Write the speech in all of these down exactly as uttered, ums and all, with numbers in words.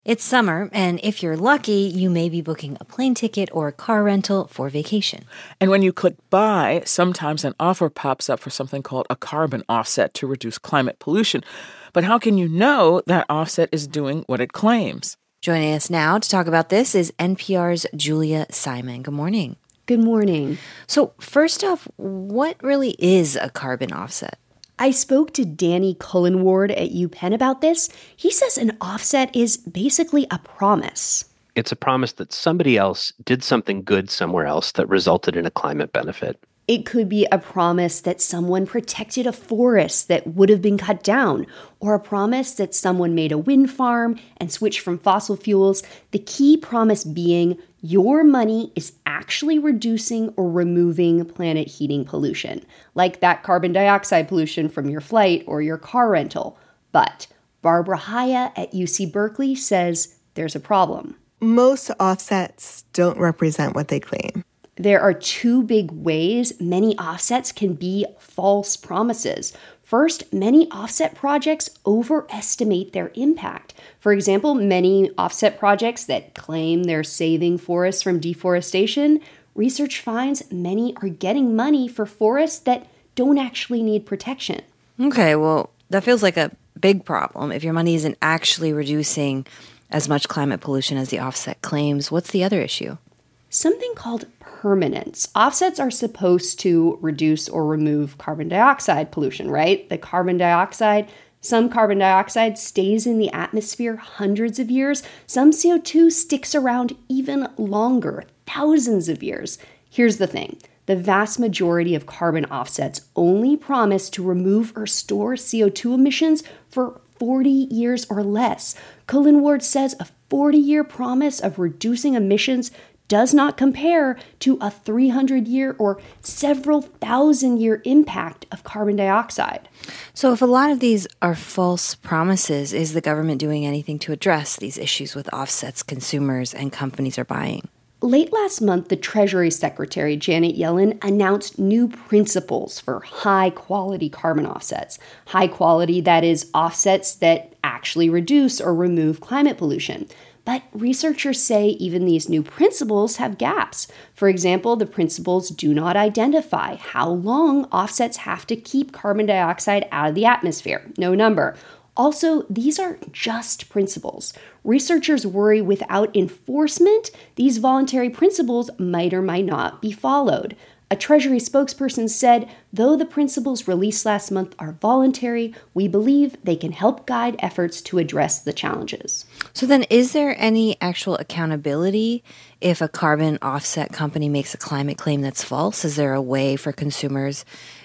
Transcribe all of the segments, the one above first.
It's summer, and if you're lucky, you may be booking a plane ticket or a car rental for vacation. And when you click buy, sometimes an offer pops up for something called a carbon offset to reduce climate pollution. But how can you know that offset is doing what it claims? Joining us now to talk about this is N P R's Julia Simon. Good morning. Good morning. So first off, what really is a carbon offset? I spoke to Danny Cullenward at UPenn about this. He says an offset is basically a promise. It's a promise that somebody else did something good somewhere else that resulted in a climate benefit. It could be a promise that someone protected a forest that would have been cut down, or a promise that someone made a wind farm and switched from fossil fuels. The key promise being your money is actually reducing or removing planet heating pollution, like that carbon dioxide pollution from your flight or your car rental. But Barbara Haya at U C Berkeley says there's a problem. Most offsets don't represent what they claim. There are two big ways many offsets can be false promises. First, many offset projects overestimate their impact. For example, many offset projects that claim they're saving forests from deforestation, research finds many are getting money for forests that don't actually need protection. Okay, well, that feels like a big problem. If your money isn't actually reducing as much climate pollution as the offset claims, what's the other issue? Something called permanence. Offsets are supposed to reduce or remove carbon dioxide pollution, right? The carbon dioxide, some carbon dioxide stays in the atmosphere hundreds of years. Some C O two sticks around even longer, thousands of years. Here's the thing. The vast majority of carbon offsets only promise to remove or store C O two emissions for forty years or less. Cullenward says a forty-year promise of reducing emissions does not compare to a three hundred year or several thousand year impact of carbon dioxide. So if a lot of these are false promises, is the government doing anything to address these issues with offsets consumers and companies are buying? Late last month, the Treasury Secretary, Janet Yellen, announced new principles for high-quality carbon offsets. High quality, that is, offsets that actually reduce or remove climate pollution. But researchers say even these new principles have gaps. For example, the principles do not identify how long offsets have to keep carbon dioxide out of the atmosphere. No number. Also, these are just principles. Researchers worry without enforcement, these voluntary principles might or might not be followed. A Treasury spokesperson said, though the principles released last month are voluntary, we believe they can help guide efforts to address the challenges. So then is there any actual accountability if a carbon offset company makes a climate claim that's false? Is there a way for consumers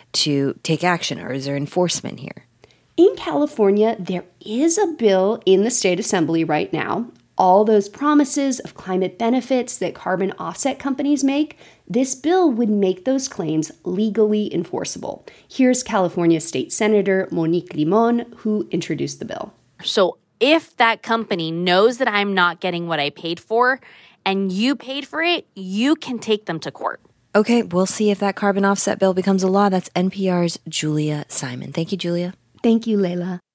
to take action, or is there enforcement here? In California, there is a bill in the state assembly right now. All those promises of climate benefits that carbon offset companies make, this bill would make those claims legally enforceable. Here's California State Senator Monique Limon, who introduced the bill. So if that company knows that I'm not getting what I paid for and you paid for it, you can take them to court. Okay, we'll see if that carbon offset bill becomes a law. That's N P R's Julia Simon. Thank you, Julia. Thank you, Layla.